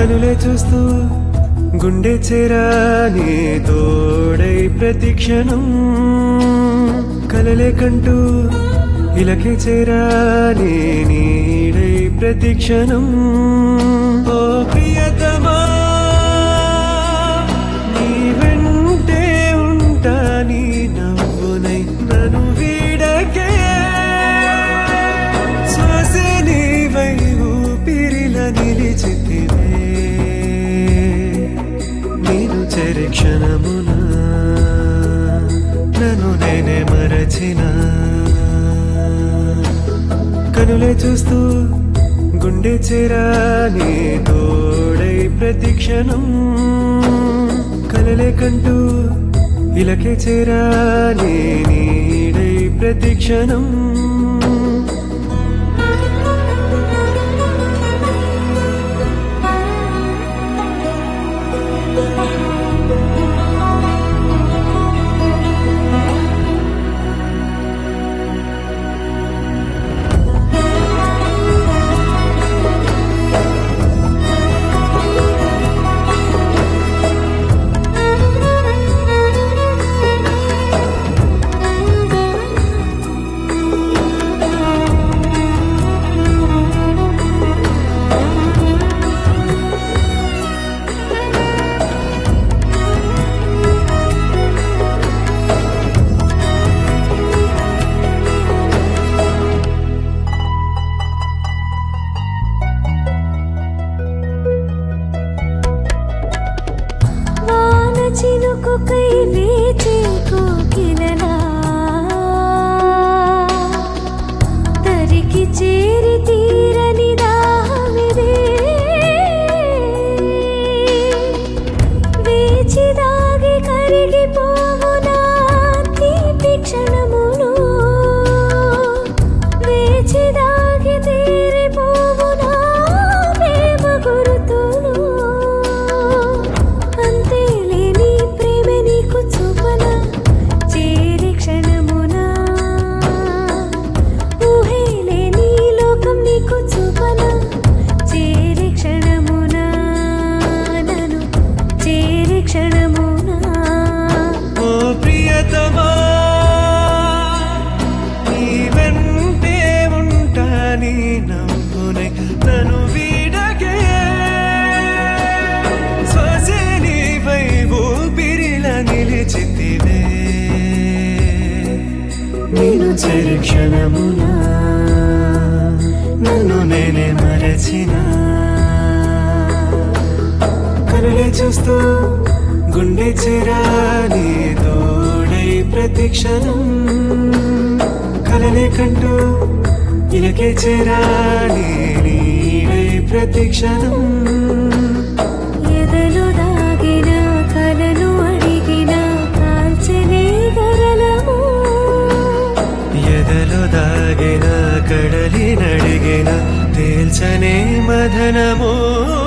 కనులే చూస్తూ గుండె చేరాని తోడై ప్రతిక్షణం కలలే కంటూ ఇలకే చేరాని నీడై ప్రతిక్షణం ఓ ప్రియతమా నీ వెంటే ఉంటా నీ నవ్వునై నన్ను వీడకే శ్వాసే నీవై ఊపిరిల నిలిచితివే నేను చేరే క్షణమున నన్ను నేనే మరచిన కనులే చూస్తూ గుండె చేరాని తోడై ప్రతిక్షణం కలలే కంటూ ఇలకే చేరాని నీడై ప్రతిక్షణం చినుకుకై లేచే కోకిలలా తరికి చేరి తీరని దాహమిదే వేచి దాగి కరిగిపోవునా తీపి క్షణములు వేచి దాగి తీరిపోవునా ప్రేమ గురుతులు నన్ను వీడకే శ్వాసే నీవై ఊపిరిల నిలిచితివే నేను చేరే క్షణమున నన్ను నేనే మరచిన కనులే చూస్తూ గుండె చేరాని తోడై ప్రతిక్షణం కలలే కంటూ ఇలకే చేరాని నీడై ప్రతిక్షణం ఎదలు దాగిన కలను అడిగిన కాల్చనే గరలము ఎదలు దాగిన కడలి నడిగిన తేల్చనే మదనము